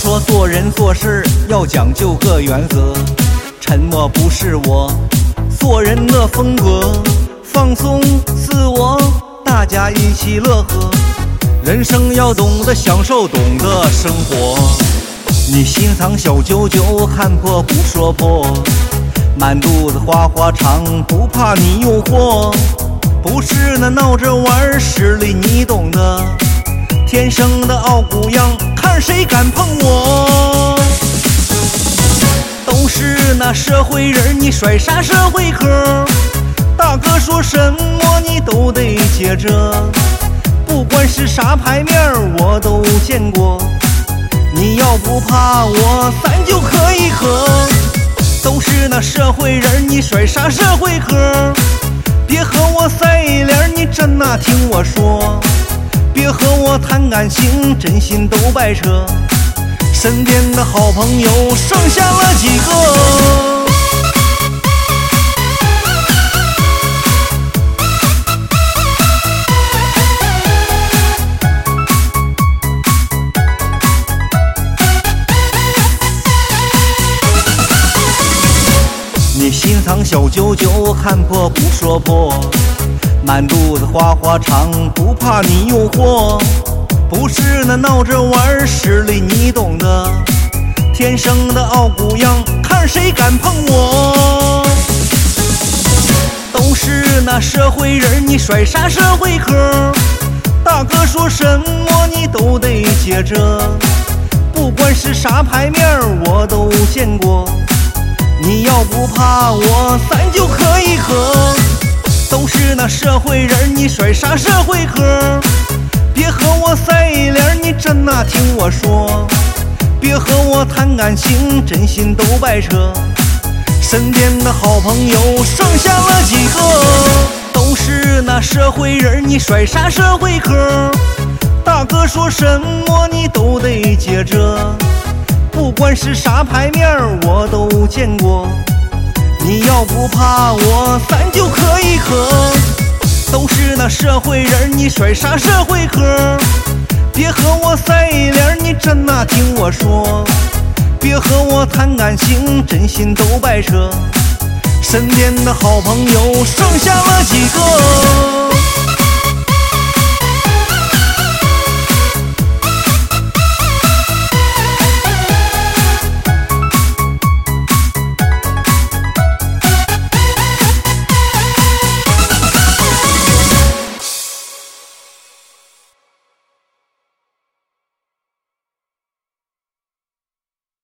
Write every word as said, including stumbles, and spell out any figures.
说做人做事要讲究个原则，沉默不是我做人的风格，放松自我，大家一起乐呵，人生要懂得享受，懂得生活。你心藏小九九，看破不说破，满肚子花花肠，不怕你诱惑，不是那闹着玩，实力你懂得，天生的傲骨样，看谁敢碰我。都是那社会人，你甩啥社会壳？大哥说什么你都得接着，不管是啥牌面我都见过，你要不怕我，咱就可以喝。都是那社会人，你甩啥社会壳？别和我赛脸，你真那听我说，别和我谈感情，真心都白扯，身边的好朋友剩下了几个？你心藏小九九，看破不说破，满肚子花花肠，不怕你诱惑，不是那闹着玩，实力你懂得，天生的傲骨样，看谁敢碰我。都是那社会人，你甩啥社会壳？大哥说什么你都得接着，不管是啥牌面我都见过，你要不怕我，咱就可以喝。都是那社会人，你甩啥社会壳？别和我赛脸，你真那听我说，别和我谈感情，真心都白扯，身边的好朋友剩下了几个？都是那社会人，你甩啥社会壳？大哥说什么你都得接着，不管是啥牌面我都见过，你要不怕我，咱就可以喝。都是那社会人，你甩啥社会壳？别和我赛脸，你真那听我说，别和我谈感情，真心都白扯，身边的好朋友剩下了几个？